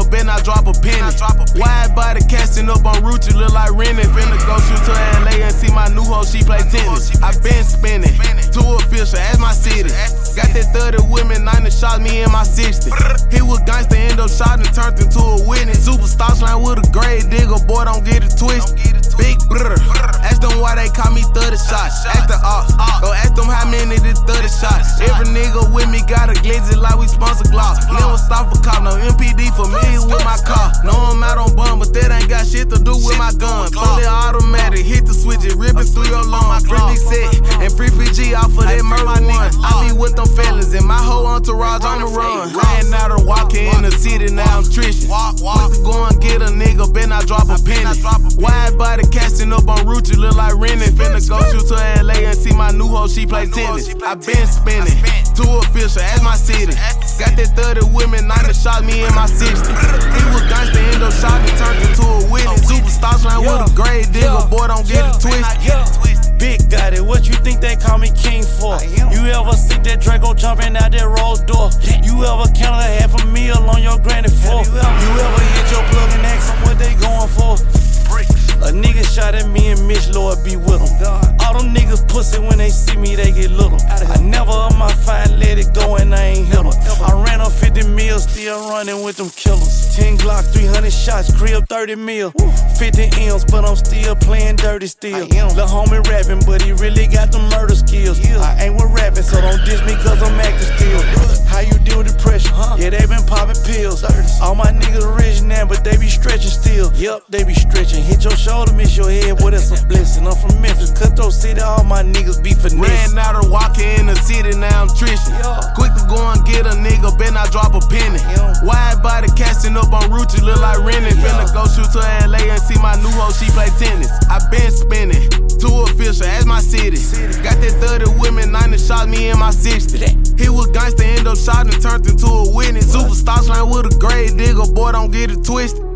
better not drop a penny. Wide body casting up on route, you look like Rennie. Finna go shoot to LA and see my new hoe, she play tennis. I been spinning, too official, as my city. Got that 30 with me, 90 shots, me in my 60. He was gangsta, end up shot and turned into a witness. Superstar slime with a grave digger, boy, don't get it twisted. Big brother, ask them why they call me 30 shots. Ask the ops, go ask them how many did 30 shots. Every nigga with me got a glizzy like we sponsor Glock. Never stop a cop, no MPD familiar with my car. No, I'm out on bum, but that ain't got shit to do with my gun. Fully automatic, hit the switch, it ripping through your lungs. Free big set and free PG off of that murder one. I be with them fellas and my whole entourage on the run. Ran out of walking in the city, now I'm trishing. Quick to go and get a nigga, better not drop a penny. Wide body casting up on route, you look like Rennie. Finna go shoot to LA and see my new hoe, she play tennis. I been spinning, too official, as my city. Got that 30 with me, 90 shots, me in my 60. He was gangsta, end up shot and turned into a witness. Superstar slime with a grave digger, boy, don't get it twisted. Big got it, what you think they call me king for? You ever see that Draco jumping out that roll door? You ever counted $500,000 on your granny for? You ever hit your plug and ask them what they going for? A nigga shot at me and Mitch, Lord be with him. All them niggas pussy when they see me, they get little. I never up my fine, let it go and I ain't hit em. I ran up 50 mil, still running with them killers. 10 Glock, 300 shots, crib 30 mil. 50 M's, but I'm still playing dirty still. Lil' homie rapping, but he really got the murder skills. I ain't with rapping, so don't diss me cause I'm acting still. How you deal with depression? Yeah, they been popping pills. All my niggas rich now, but they be stretching still. Yup, they be stretching. Hit your shoulder, miss your head, boy, that's a blessing. I'm from Memphis, Cutthroat City, all my niggas be finessing. Ran out of walking in the city, now I'm trishing. Quick to go and get a nigga, better not drop a penny. Wide body casting up on route, you look like Rennie. Finna go shoot to LA and see my new hoe, she play tennis. I been spinning, too official, as my city. Got that 30 with me, 90 shots, me in my 60. He was gangsta, end up shot and turned into a witness. Superstar slime with a grave digger, boy, don't get it twisted.